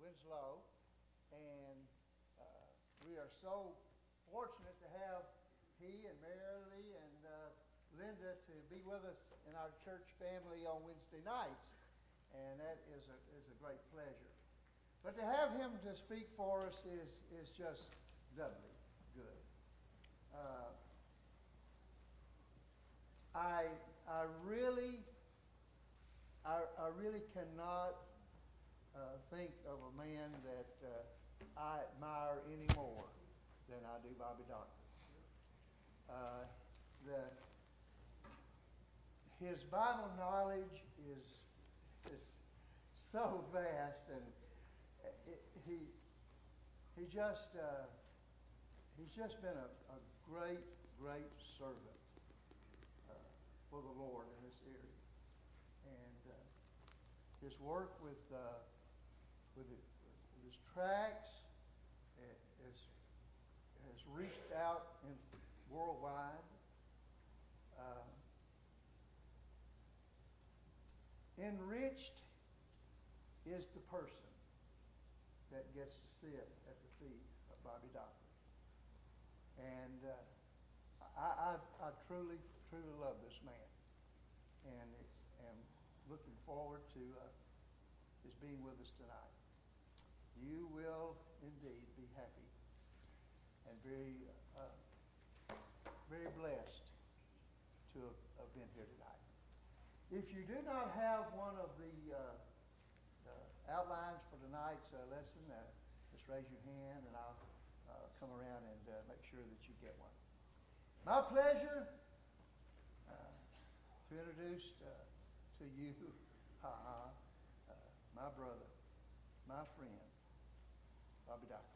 Winslow, and we are so fortunate to have he and Marilee and Linda to be with us in our church family on Wednesday nights, and that is a great pleasure. But to have him to speak for us is just doubly good. I really cannot think of a man that I admire any more than I do Bobby Doctor. His Bible knowledge is so vast, and he's just been a great servant for the Lord in this area, and his work with his tracts has reached out worldwide. Enriched is the person that gets to sit at the feet of Bobby Doctor. And I truly love this man, and am looking forward to his being with us tonight. You will indeed be happy and very blessed to have been here tonight. If you do not have one of the outlines for tonight's lesson, just raise your hand and I'll come around and make sure that you get one. My pleasure to introduce to you my brother, my friend, Bobby Doctor.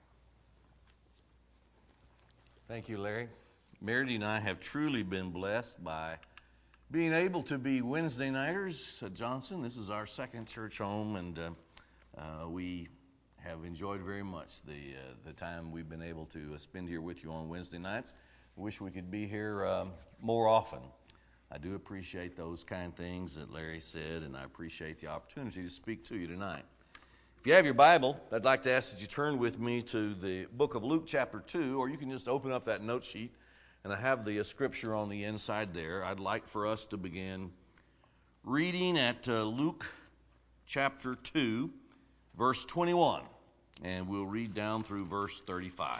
Thank you, Larry. Meredith and I have truly been blessed by being able to be Wednesday nighters at Johnson. This is our second church home, and we have enjoyed very much the time we've been able to spend here with you on Wednesday nights. Wish we could be here more often. I do appreciate those kind things that Larry said, and I appreciate the opportunity to speak to you tonight. If you have your Bible, I'd like to ask that you turn with me to the book of Luke chapter 2, or you can just open up that note sheet, and I have the scripture on the inside there. I'd like for us to begin reading at Luke chapter 2, verse 21, and we'll read down through verse 35.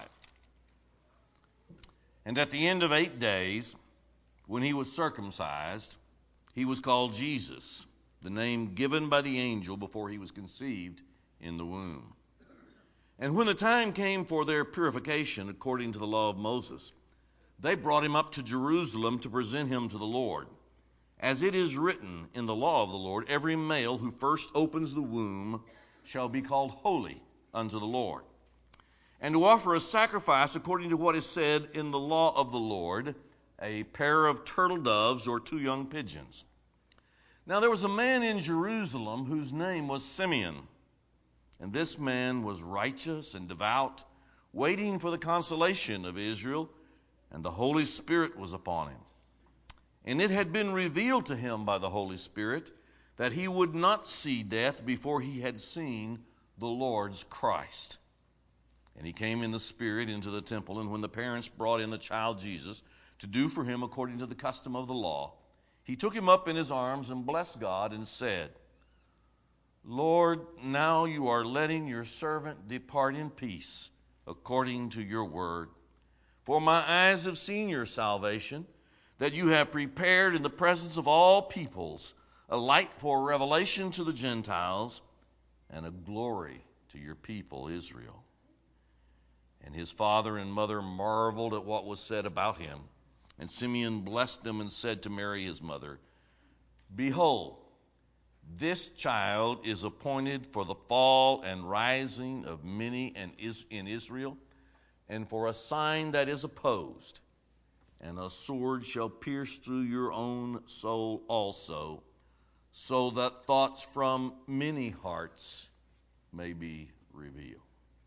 And at the end of 8 days, when he was circumcised, he was called Jesus, the name given by the angel before he was conceived in the womb. And when the time came for their purification according to the law of Moses, they brought him up to Jerusalem to present him to the Lord. As it is written in the law of the Lord, every male who first opens the womb shall be called holy unto the Lord. And to offer a sacrifice according to what is said in the law of the Lord, a pair of turtle doves or 2 young pigeons. Now there was a man in Jerusalem whose name was Simeon. And this man was righteous and devout, waiting for the consolation of Israel, and the Holy Spirit was upon him. And it had been revealed to him by the Holy Spirit that he would not see death before he had seen the Lord's Christ. And he came in the Spirit into the temple, and when the parents brought in the child Jesus to do for him according to the custom of the law, he took him up in his arms and blessed God and said, Lord, now you are letting your servant depart in peace according to your word. For my eyes have seen your salvation, that you have prepared in the presence of all peoples a light for revelation to the Gentiles and a glory to your people Israel. And his father and mother marveled at what was said about him. And Simeon blessed them and said to Mary his mother, Behold, this child is appointed for the fall and rising of many in Israel, and for a sign that is opposed, and a sword shall pierce through your own soul also, so that thoughts from many hearts may be revealed.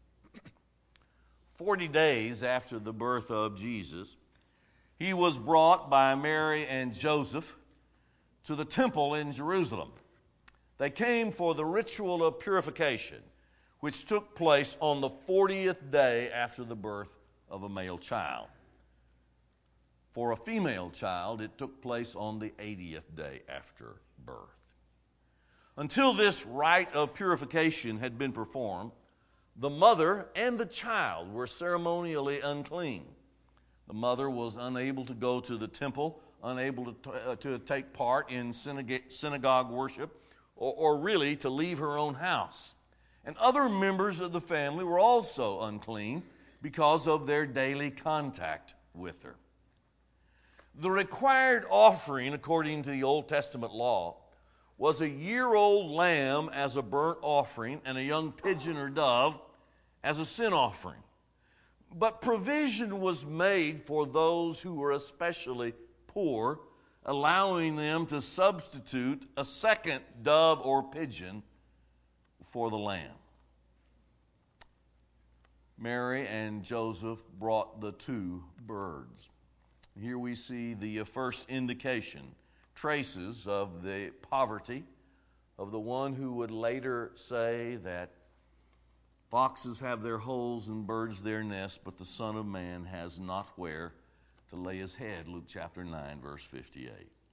40 days after the birth of Jesus, he was brought by Mary and Joseph to the temple in Jerusalem. They came for the ritual of purification, which took place on the 40th day after the birth of a male child. For a female child, it took place on the 80th day after birth. Until this rite of purification had been performed, the mother and the child were ceremonially unclean. The mother was unable to go to the temple, unable to take part in synagogue worship, or really to leave her own house. And other members of the family were also unclean because of their daily contact with her. The required offering, according to the Old Testament law, was a year-old lamb as a burnt offering and a young pigeon or dove as a sin offering. But provision was made for those who were especially poor, allowing them to substitute a second dove or pigeon for the lamb. Mary and Joseph brought the two birds. Here we see the first indication, traces of the poverty of the one who would later say that foxes have their holes and birds their nests, but the Son of Man has not where to lay his head. Luke chapter 9, verse 58.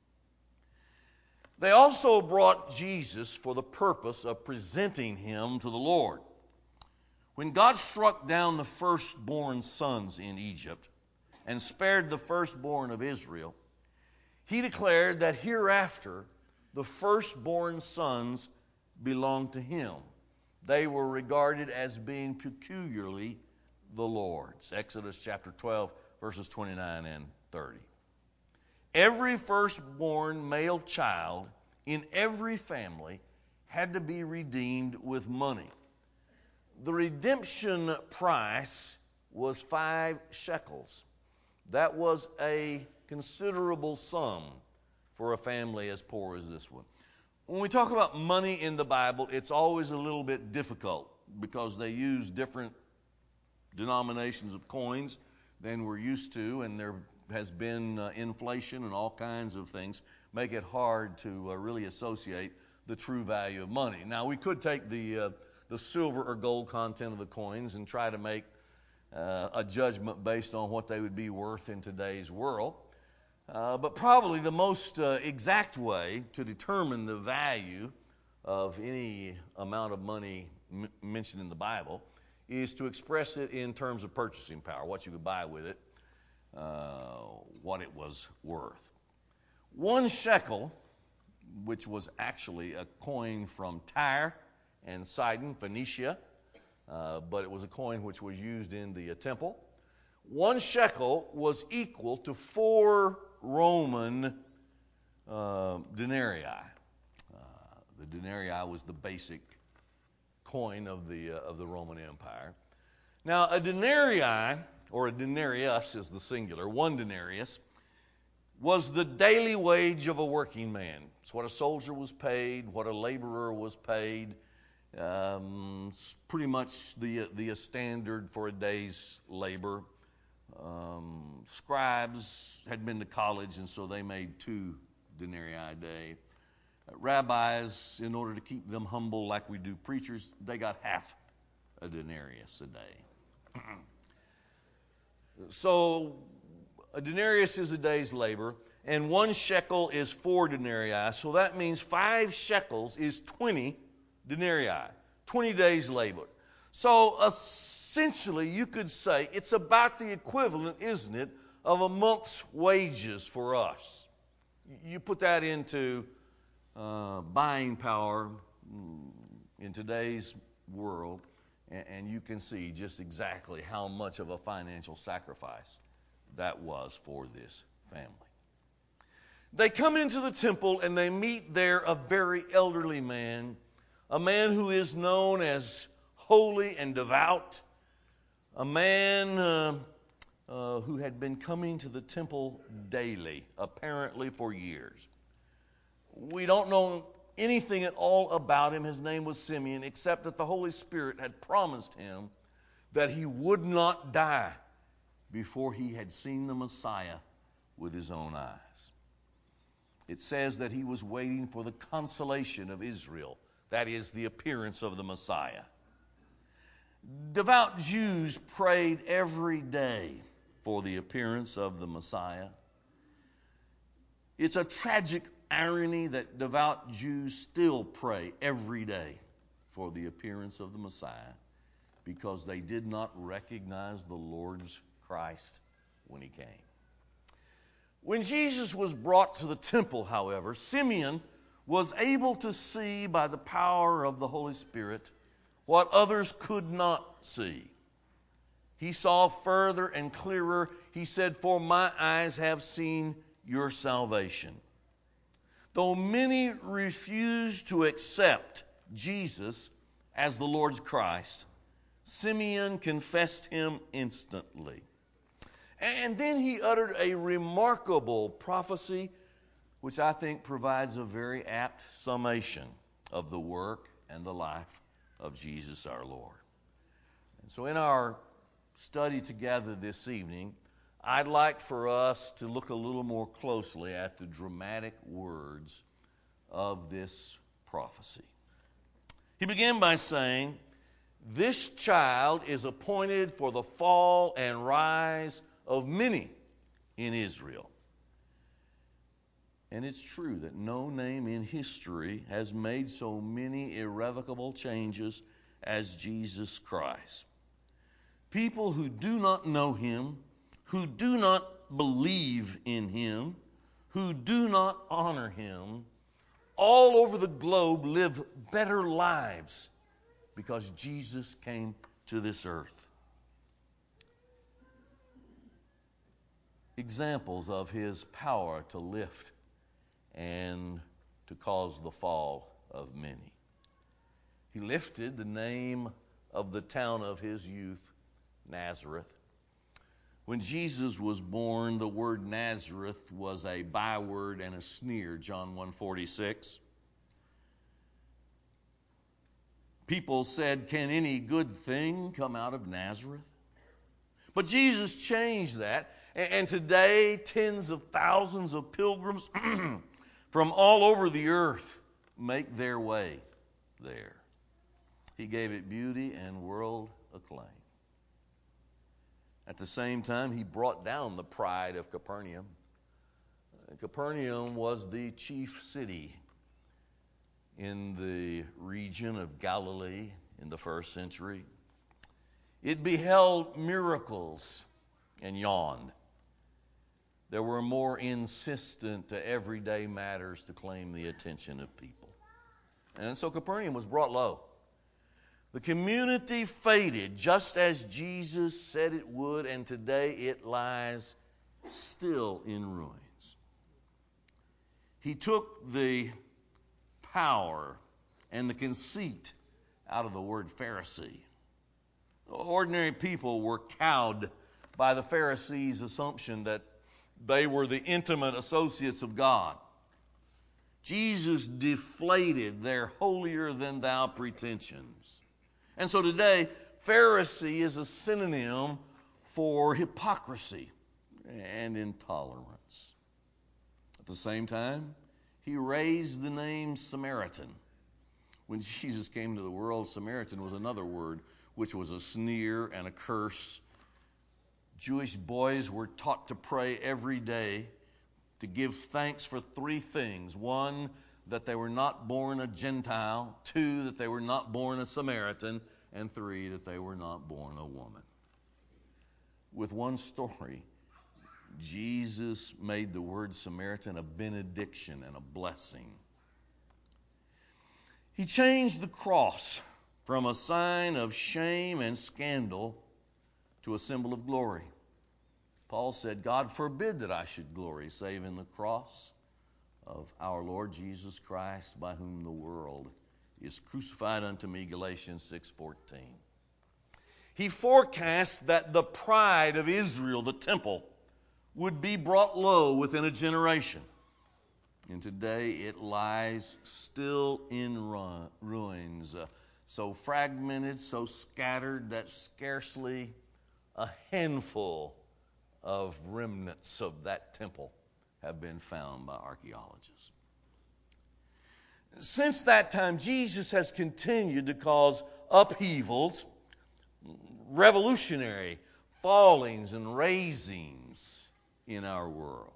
They also brought Jesus for the purpose of presenting him to the Lord. When God struck down the firstborn sons in Egypt and spared the firstborn of Israel, he declared that hereafter the firstborn sons belonged to him. They were regarded as being peculiarly the Lord's. Exodus chapter 12, verses 29 and 30. Every firstborn male child in every family had to be redeemed with money. The redemption price was 5 shekels. That was a considerable sum for a family as poor as this one. When we talk about money in the Bible, it's always a little bit difficult because they use different denominations of coins than we're used to, and there has been inflation and all kinds of things make it hard to really associate the true value of money. Now, we could take the silver or gold content of the coins and try to make a judgment based on what they would be worth in today's world. But probably the most exact way to determine the value of any amount of money mentioned in the Bible is to express it in terms of purchasing power, what you could buy with it, what it was worth. 1 shekel, which was actually a coin from Tyre and Sidon, Phoenicia, but it was a coin which was used in the temple. 1 shekel was equal to 4 Roman denarii. The denarii was the basic coin of the Roman Empire. Now, a denarii, or a denarius is the singular, 1 denarius, was the daily wage of a working man. It's what a soldier was paid, what a laborer was paid. Pretty much the standard for a day's labor. Scribes had been to college, and so they made 2 denarii a day. Rabbis, in order to keep them humble like we do preachers, they got half a denarius a day. So a denarius is a day's labor, and 1 shekel is 4 denarii. So that means 5 shekels is 20 denarii, 20 days' labor. So essentially, you could say it's about the equivalent, isn't it, of a month's wages for us. You put that into buying power in today's world, and you can see just exactly how much of a financial sacrifice that was for this family. They come into the temple and they meet there a very elderly man, a man who is known as holy and devout, a man who had been coming to the temple daily, apparently for years. We don't know anything at all about him. His name was Simeon, except that the Holy Spirit had promised him that he would not die before he had seen the Messiah with his own eyes. It says that he was waiting for the consolation of Israel, that is, the appearance of the Messiah. Devout Jews prayed every day for the appearance of the Messiah. It's a tragic irony that devout Jews still pray every day for the appearance of the Messiah because they did not recognize the Lord's Christ when he came. When Jesus was brought to the temple, however, Simeon was able to see by the power of the Holy Spirit what others could not see. He saw further and clearer. He said, "For my eyes have seen your salvation." Though many refused to accept Jesus as the Lord's Christ, Simeon confessed him instantly. And then he uttered a remarkable prophecy, which I think provides a very apt summation of the work and the life of Jesus our Lord. And so in our study together this evening, I'd like for us to look a little more closely at the dramatic words of this prophecy. He began by saying, "This child is appointed for the fall and rise of many in Israel." And it's true that no name in history has made so many irrevocable changes as Jesus Christ. People who do not know him, who do not believe in him, who do not honor him, all over the globe live better lives because Jesus came to this earth. Examples of his power to lift and to cause the fall of many. He lifted the name of the town of his youth, Nazareth. When Jesus was born, the word Nazareth was a byword and a sneer, John 1:46. People said, "Can any good thing come out of Nazareth?" But Jesus changed that, and today tens of thousands of pilgrims from all over the earth make their way there. He gave it beauty and world acclaim. At the same time, he brought down the pride of Capernaum. Capernaum was the chief city in the region of Galilee in the first century. It beheld miracles and yawned. There were more insistent to everyday matters to claim the attention of people. And so Capernaum was brought low. The community faded just as Jesus said it would, and today it lies still in ruins. He took the power and the conceit out of the word Pharisee. Ordinary people were cowed by the Pharisees' assumption that they were the intimate associates of God. Jesus deflated their holier-than-thou pretensions. And so today, Pharisee is a synonym for hypocrisy and intolerance. At the same time, he raised the name Samaritan. When Jesus came to the world, Samaritan was another word which was a sneer and a curse. Jewish boys were taught to pray every day to give thanks for three things. One, that they were not born a Gentile. Two, that they were not born a Samaritan. And three, that they were not born a woman. With one story, Jesus made the word Samaritan a benediction and a blessing. He changed the cross from a sign of shame and scandal to a symbol of glory. Paul said, "God forbid that I should glory, save in the cross of our Lord Jesus Christ, by whom the world is crucified unto me," Galatians 6:14. He forecast that the pride of Israel, the temple, would be brought low within a generation. And today it lies still in ruins, so fragmented, so scattered that scarcely a handful of remnants of that temple have been found by archaeologists. Since that time, Jesus has continued to cause upheavals, revolutionary fallings and raisings in our world.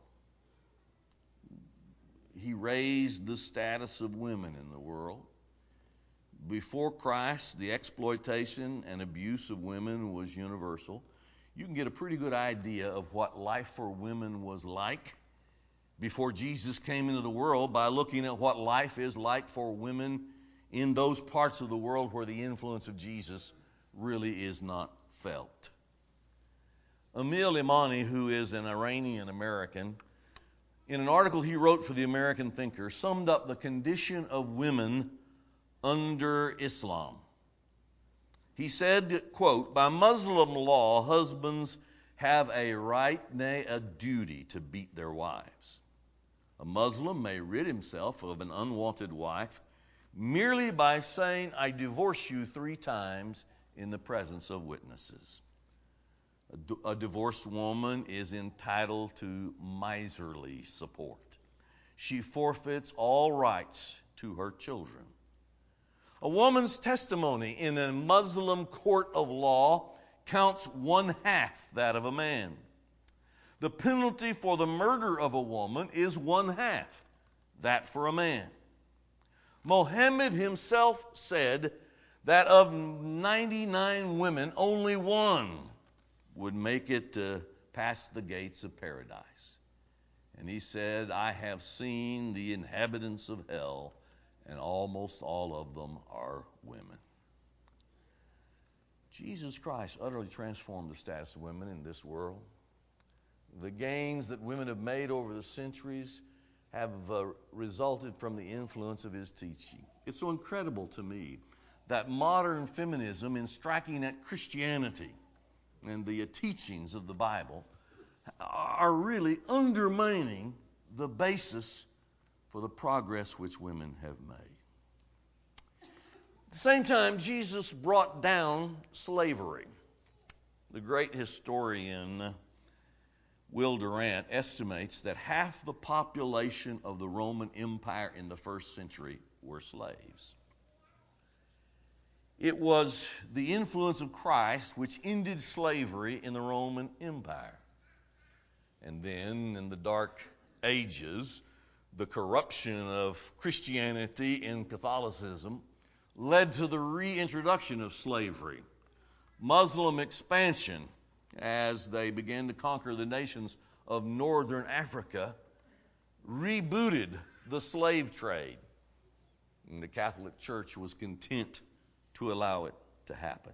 He raised the status of women in the world. Before Christ, the exploitation and abuse of women was universal. You can get a pretty good idea of what life for women was like before Jesus came into the world by looking at what life is like for women in those parts of the world where the influence of Jesus really is not felt. Emil Imani, who is an Iranian American, in an article he wrote for the American Thinker, summed up the condition of women under Islam. He said, quote, "By Muslim law, husbands have a right, nay, a duty to beat their wives. A Muslim may rid himself of an unwanted wife merely by saying, 'I divorce you 3 times in the presence of witnesses.' A divorced woman is entitled to miserly support. She forfeits all rights to her children. A woman's testimony in a Muslim court of law counts 1/2 that of a man. The penalty for the murder of a woman is 1/2 that for a man. Mohammed himself said that of 99 women, only 1 would make it past the gates of paradise. And he said, 'I have seen the inhabitants of hell, and almost all of them are women.'" Jesus Christ utterly transformed the status of women in this world. The gains that women have made over the centuries have resulted from the influence of his teaching. It's so incredible to me that modern feminism, in striking at Christianity and the teachings of the Bible, are really undermining the basis for the progress which women have made. At the same time, Jesus brought down slavery. The great historian Will Durant estimates that half the population of the Roman Empire in the first century were slaves. It was the influence of Christ which ended slavery in the Roman Empire. And then, in the Dark Ages, the corruption of Christianity and Catholicism led to the reintroduction of slavery. Muslim expansion, as they began to conquer the nations of northern Africa, rebooted the slave trade. And the Catholic Church was content to allow it to happen.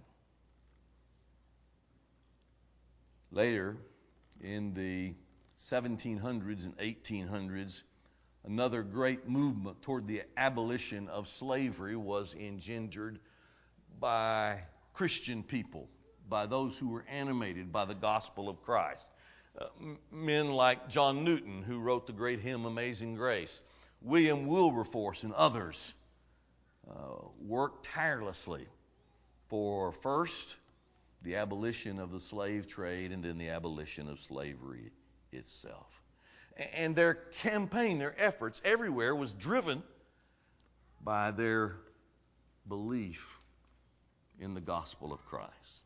Later, in the 1700s and 1800s, another great movement toward the abolition of slavery was engendered by Christian people, by those who were animated by the gospel of Christ. Men like John Newton, who wrote the great hymn Amazing Grace, William Wilberforce, and others worked tirelessly for first the abolition of the slave trade and then the abolition of slavery itself. And their campaign, their efforts everywhere was driven by their belief in the gospel of Christ.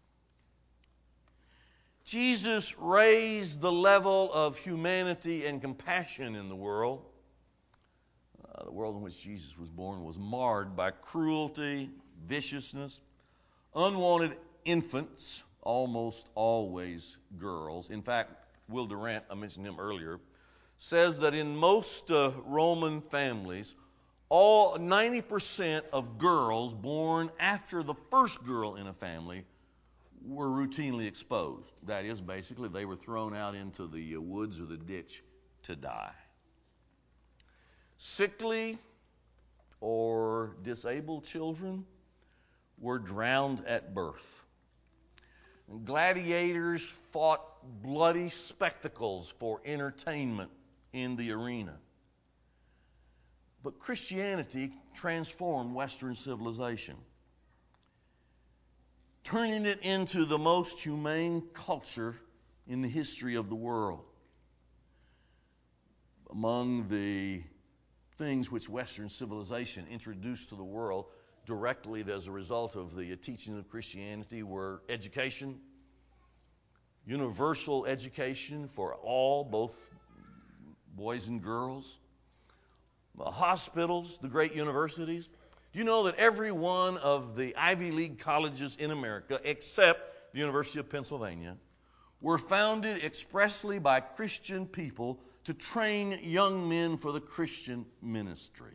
Jesus raised the level of humanity and compassion in the world. The world in which Jesus was born was marred by cruelty, viciousness, unwanted infants, almost always girls. In fact, Will Durant, I mentioned him earlier, says that in most Roman families, all 90% of girls born after the first girl in a family were routinely exposed. That is, basically, they were thrown out into the woods or the ditch to die. Sickly or disabled children were drowned at birth. And gladiators fought bloody spectacles for entertainment in the arena. But Christianity transformed Western civilization, turning it into the most humane culture in the history of the world. Among the things which Western civilization introduced to the world directly as a result of the teaching of Christianity were education, universal education for all, both boys and girls, hospitals, the great universities. Do you know that every one of the Ivy League colleges in America, except the University of Pennsylvania, were founded expressly by Christian people to train young men for the Christian ministry?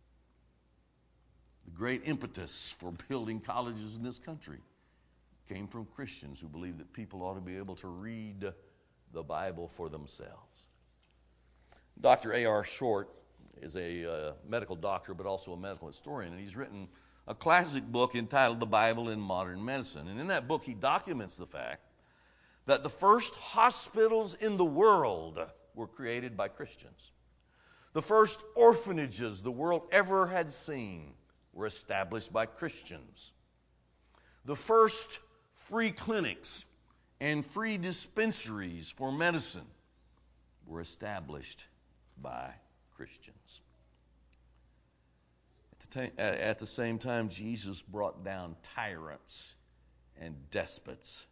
The great impetus for building colleges in this country came from Christians who believed that people ought to be able to read the Bible for themselves. Dr. A.R. Short is a medical doctor, but also a medical historian, and he's written a classic book entitled The Bible in Modern Medicine. And in that book, he documents the fact that the first hospitals in the world were created by Christians. The first orphanages the world ever had seen were established by Christians. The first free clinics and free dispensaries for medicine were established by Christians. At the same time, Jesus brought down tyrants and despots.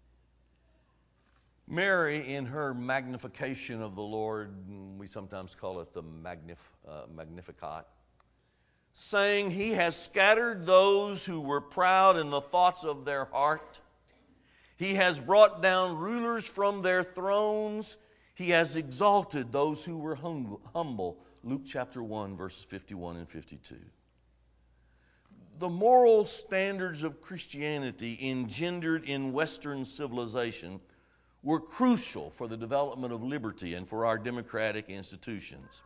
Mary, in her magnification of the Lord, we sometimes call it the Magnificat, saying, "He has scattered those who were proud in the thoughts of their heart. He has brought down rulers from their thrones. He has exalted those who were humble." Luke chapter 1, verses 51 and 52. The moral standards of Christianity engendered in Western civilization were crucial for the development of liberty and for our democratic institutions.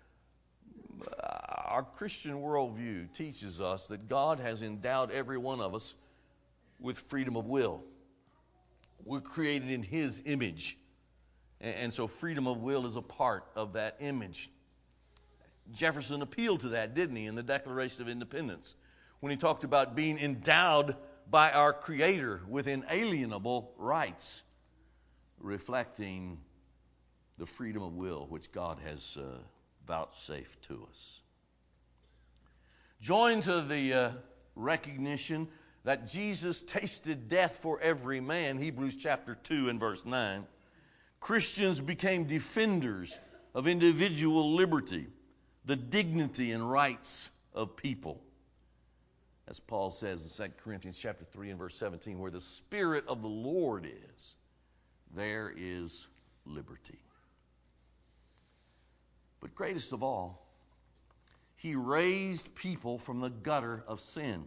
Our Christian worldview teaches us that God has endowed every one of us with freedom of will. We're created in His image, and so freedom of will is a part of that image. Jefferson appealed to that, didn't he, in the Declaration of Independence, when he talked about being endowed by our Creator with inalienable rights, reflecting the freedom of will which God has vouchsafed to us. Joined to the recognition that Jesus tasted death for every man, Hebrews chapter 2 and verse 9, Christians became defenders of individual liberty, the dignity and rights of people. As Paul says in 2 Corinthians chapter 3 and verse 17, where the Spirit of the Lord is, there is liberty. But greatest of all, He raised people from the gutter of sin.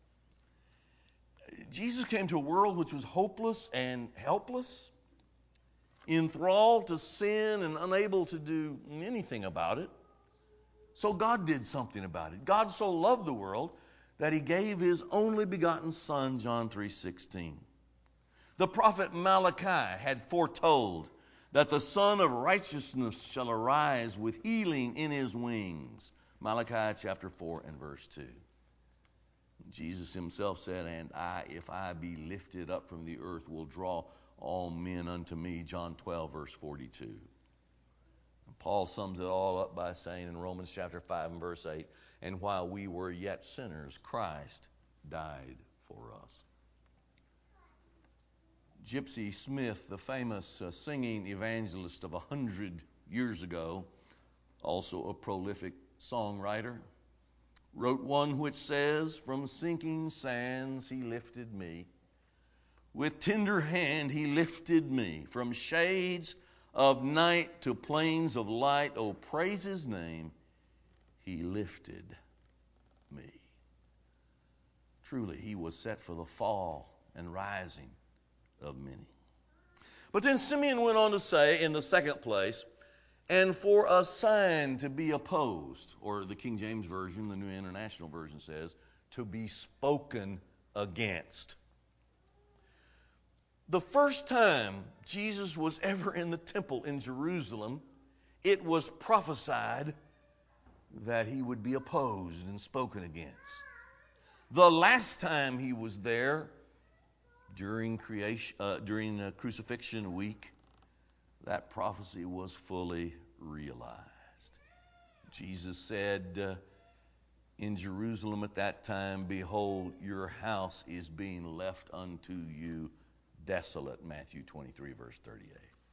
Jesus came to a world which was hopeless and helpless, enthralled to sin and unable to do anything about it. So God did something about it. God so loved the world that He gave His only begotten Son, John 3:16. The prophet Malachi had foretold that the Son of Righteousness shall arise with healing in His wings. Malachi chapter 4 and verse 2. Jesus Himself said, "And I, if I be lifted up from the earth, will draw all men unto me." John 12 verse 42. And Paul sums it all up by saying in Romans chapter 5 and verse 8, "And while we were yet sinners, Christ died for us." Gypsy Smith, the famous singing evangelist of 100 years ago, also a prolific songwriter, wrote one which says, "From sinking sands He lifted me. With tender hand He lifted me. From shades of night to plains of light, oh, praise His name, He lifted me." Truly, He was set for the fall and rising of many. But then Simeon went on to say in the second place, "And for a sign to be opposed," or the King James Version, the New International Version says, "to be spoken against." The first time Jesus was ever in the temple in Jerusalem, it was prophesied that He would be opposed and spoken against. The last time He was there, during crucifixion week, that prophecy was fully realized. Jesus said, in Jerusalem at that time, behold, your house is being left unto you desolate. Matthew 23, verse 38.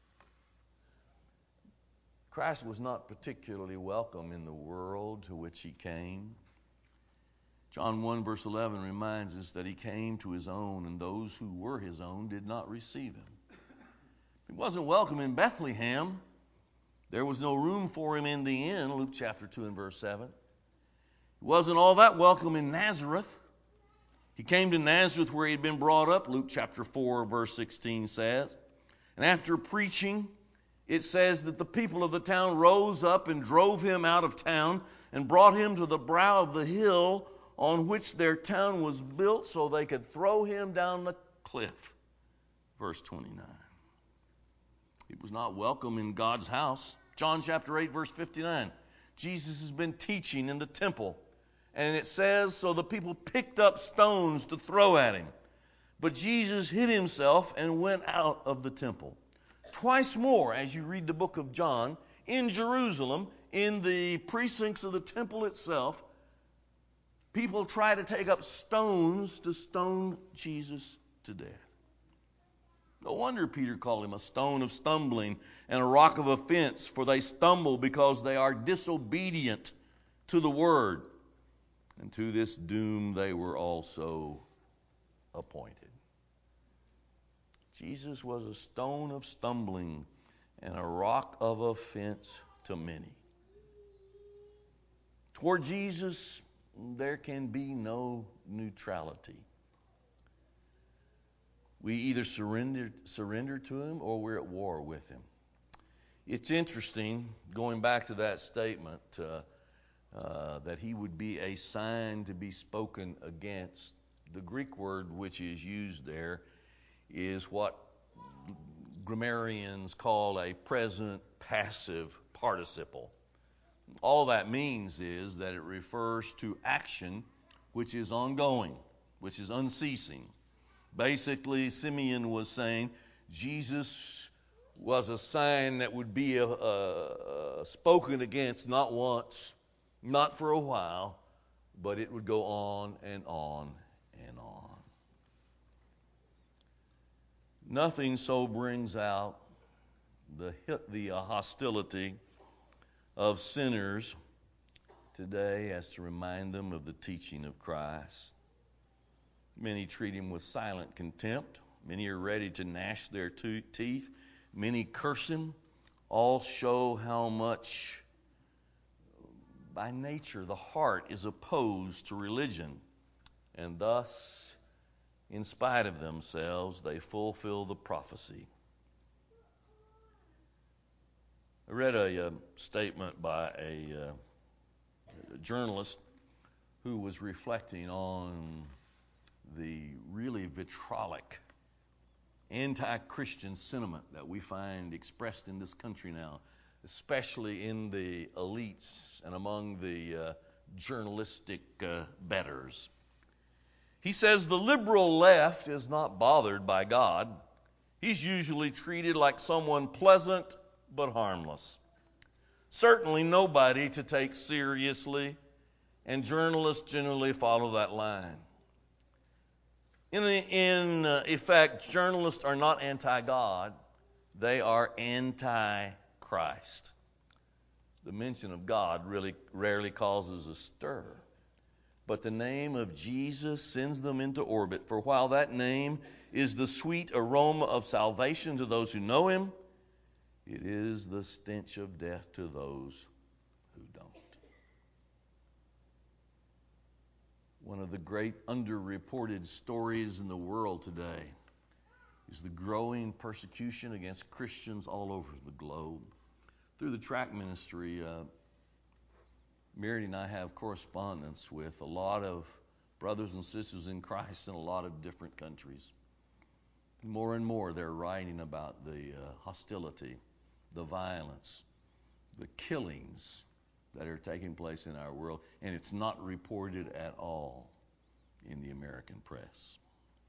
Christ was not particularly welcome in the world to which he came. John 1, verse 11 reminds us that he came to his own, and those who were his own did not receive him. He wasn't welcome in Bethlehem. There was no room for him in the inn, Luke chapter 2 and verse 7. He wasn't all that welcome in Nazareth. He came to Nazareth where he had been brought up, Luke chapter 4, verse 16 says. And after preaching, it says that the people of the town rose up and drove him out of town and brought him to the brow of the hill on which their town was built so they could throw him down the cliff. Verse 29. He was not welcome in God's house. John chapter 8, verse 59. Jesus has been teaching in the temple. And it says, so the people picked up stones to throw at him. But Jesus hid himself and went out of the temple. Twice more, as you read the book of John, in Jerusalem, in the precincts of the temple itself, people try to take up stones to stone Jesus to death. No wonder Peter called him a stone of stumbling and a rock of offense, for they stumble because they are disobedient to the word. And to this doom they were also appointed. Jesus was a stone of stumbling and a rock of offense to many. Toward Jesus, there can be no neutrality. We either surrender to him or we're at war with him. It's interesting, going back to that statement, that he would be a sign to be spoken against. The Greek word which is used there is what grammarians call a present passive participle. All that means is that it refers to action which is ongoing, which is unceasing. Basically, Simeon was saying Jesus was a sign that would be spoken against not once, not for a while, but it would go on and on and on. Nothing so brings out the hostility of sinners today as to remind them of the teaching of Christ. Many treat him with silent contempt. Many are ready to gnash their teeth. Many curse him. All show how much, by nature, the heart is opposed to religion, and thus, in spite of themselves, they fulfill the prophecy. I read a statement by a journalist who was reflecting on the really vitriolic anti-Christian sentiment that we find expressed in this country now, especially in the elites and among the journalistic betters. He says the liberal left is not bothered by God. He's usually treated like someone pleasant but harmless. Certainly nobody to take seriously, and journalists generally follow that line. In effect, journalists are not anti-God, they are anti-Christ. The mention of God really rarely causes a stir. But the name of Jesus sends them into orbit. For while that name is the sweet aroma of salvation to those who know him, it is the stench of death to those who don't. One of the great underreported stories in the world today is the growing persecution against Christians all over the globe. Through the tract ministry, Mary and I have correspondence with a lot of brothers and sisters in Christ in a lot of different countries. More and more they're writing about the hostility, the violence, the killings that are taking place in our world, and it's not reported at all in the American press.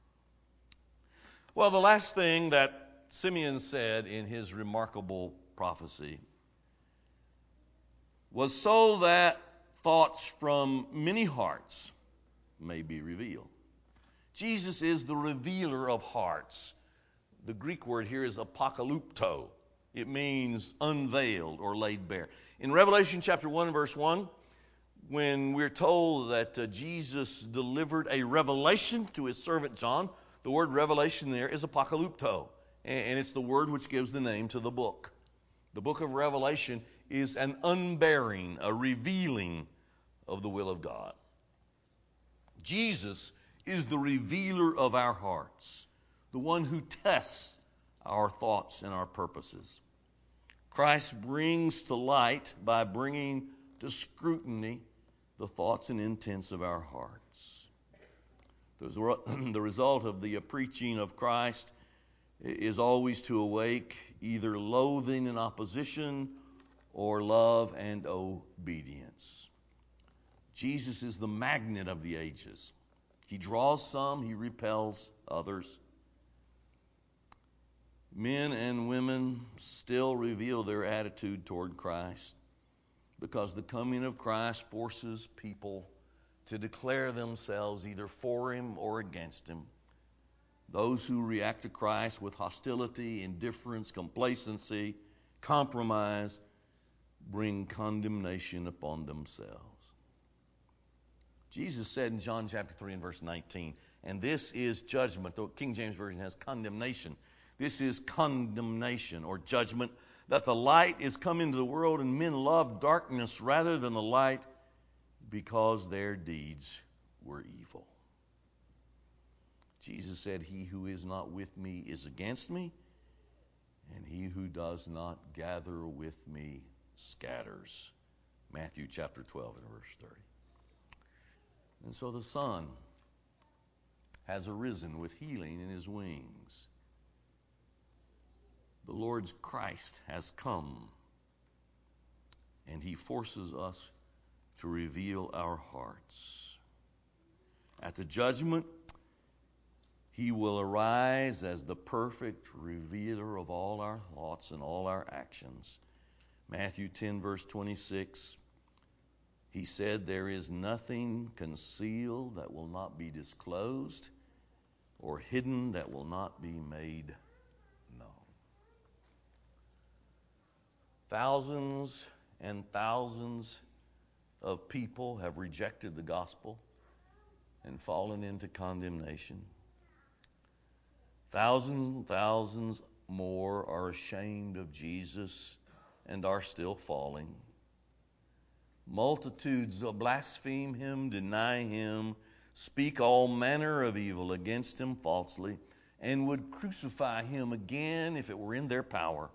Well, the last thing that Simeon said in his remarkable prophecy was so that thoughts from many hearts may be revealed. Jesus is the revealer of hearts. The Greek word here is apokalypto. It means unveiled or laid bare. In Revelation chapter 1, verse 1, when we're told that Jesus delivered a revelation to his servant John, the word revelation there is apokalypto, and it's the word which gives the name to the book. The book of Revelation is an unbearing, a revealing of the will of God. Jesus is the revealer of our hearts, the one who tests our thoughts and our purposes. Christ brings to light by bringing to scrutiny the thoughts and intents of our hearts. The result of the preaching of Christ is always to awake either loathing and opposition or love and obedience. Jesus is the magnet of the ages. He draws some, he repels others. Men and women still reveal their attitude toward Christ because the coming of Christ forces people to declare themselves either for him or against him. Those who react to Christ with hostility, indifference, complacency, compromise, bring condemnation upon themselves. Jesus said in John chapter 3 and verse 19, and this is judgment. The King James Version has condemnation. This is condemnation or judgment, that the light is come into the world and men love darkness rather than the light because their deeds were evil. Jesus said, he who is not with me is against me, and he who does not gather with me scatters. Matthew chapter 12 and verse 30. And so the Son has arisen with healing in his wings. The Lord's Christ has come, and he forces us to reveal our hearts. At the judgment, he will arise as the perfect revealer of all our thoughts and all our actions. Matthew 10, verse 26, he said, there is nothing concealed that will not be disclosed, or hidden that will not be made known. Thousands and thousands of people have rejected the gospel and fallen into condemnation. Thousands and thousands more are ashamed of Jesus and are still falling. Multitudes blaspheme him, deny him, speak all manner of evil against him falsely, and would crucify him again if it were in their power.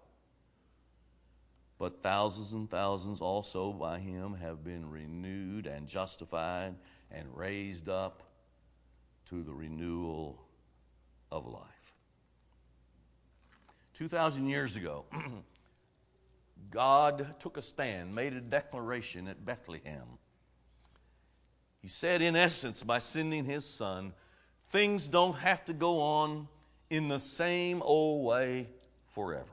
But thousands and thousands also by him have been renewed and justified and raised up to the renewal of life. 2,000 years ago, God took a stand, made a declaration at Bethlehem. He said, in essence, by sending his Son, things don't have to go on in the same old way forever.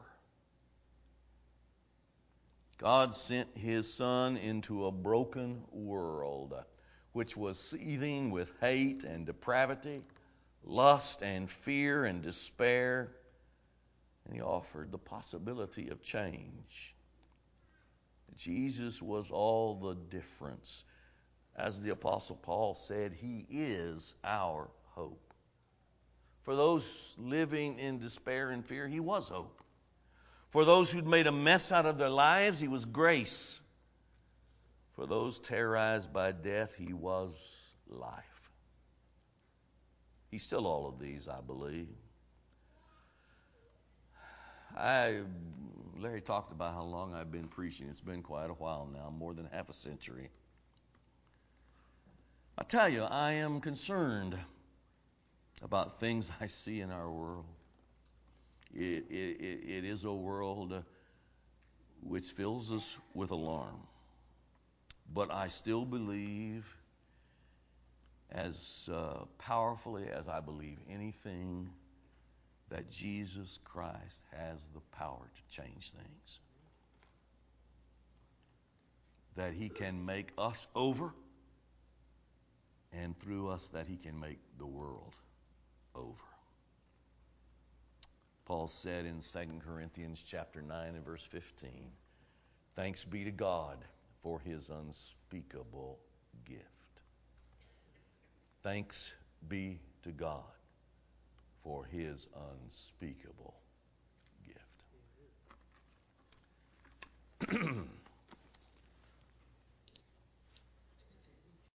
God sent his Son into a broken world, which was seething with hate and depravity, lust and fear and despair, and he offered the possibility of change. Jesus was all the difference. As the Apostle Paul said, he is our hope. For those living in despair and fear, he was hope. For those who'd made a mess out of their lives, he was grace. For those terrorized by death, he was life. He's still all of these, I believe. Larry talked about how long I've been preaching. It's been quite a while now, more than half a century. I tell you, I am concerned about things I see in our world. It is a world which fills us with alarm. But I still believe, as powerfully as I believe anything, that Jesus Christ has the power to change things. that He can make us over, and through us that He can make the world over. Paul said in 2 Corinthians chapter 9 and verse 15, "Thanks be to God for His unspeakable gift." Thanks be to God for His unspeakable gift.